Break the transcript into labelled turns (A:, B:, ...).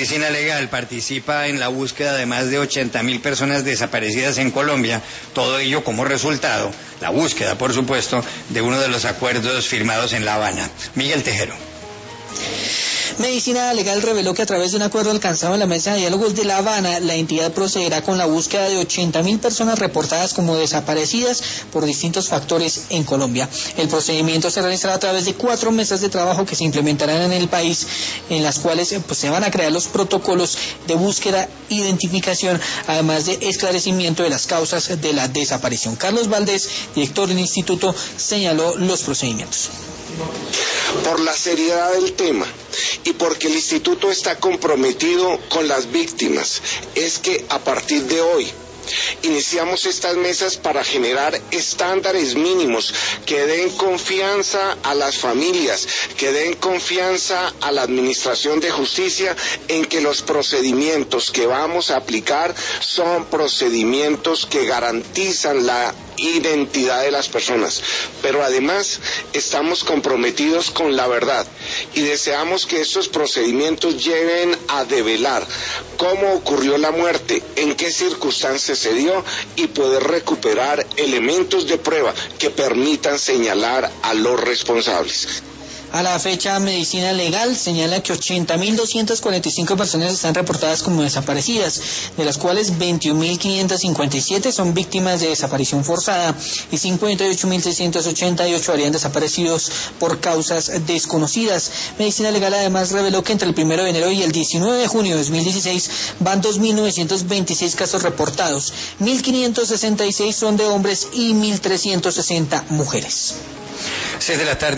A: Medicina Legal participa en la búsqueda de más de 80.000 personas desaparecidas en Colombia, todo ello como resultado, la búsqueda, por supuesto, de uno de los acuerdos firmados en La Habana. Miguel Tejero.
B: Medicina Legal reveló que a través de un acuerdo alcanzado en la Mesa de Diálogos de La Habana, la entidad procederá con la búsqueda de 80.000 personas reportadas como desaparecidas por distintos factores en Colombia. El procedimiento se realizará a través de 4 mesas de trabajo que se implementarán en el país, en las cuales se van a crear los protocolos de búsqueda, identificación, además de esclarecimiento de las causas de la desaparición. Carlos Valdés, director del instituto, señaló los procedimientos.
C: Por la seriedad del tema y porque el instituto está comprometido con las víctimas, es que a partir de hoy iniciamos estas mesas para generar estándares mínimos que den confianza a las familias, que den confianza a la administración de justicia en que los procedimientos que vamos a aplicar son procedimientos que garantizan la identidad de las personas, pero además estamos comprometidos con la verdad y deseamos que estos procedimientos lleven a develar cómo ocurrió la muerte, en qué circunstancias se dio y poder recuperar elementos de prueba que permitan señalar a los responsables.
B: A la fecha, Medicina Legal señala que 80.245 personas están reportadas como desaparecidas, de las cuales 21.557 son víctimas de desaparición forzada y 58.688 habrían desaparecidos por causas desconocidas. Medicina Legal además reveló que entre el 1 de enero y el 19 de junio de 2016 van 2.926 casos reportados, 1.566 son de hombres y 1.360 mujeres.
A: 6 de la tarde.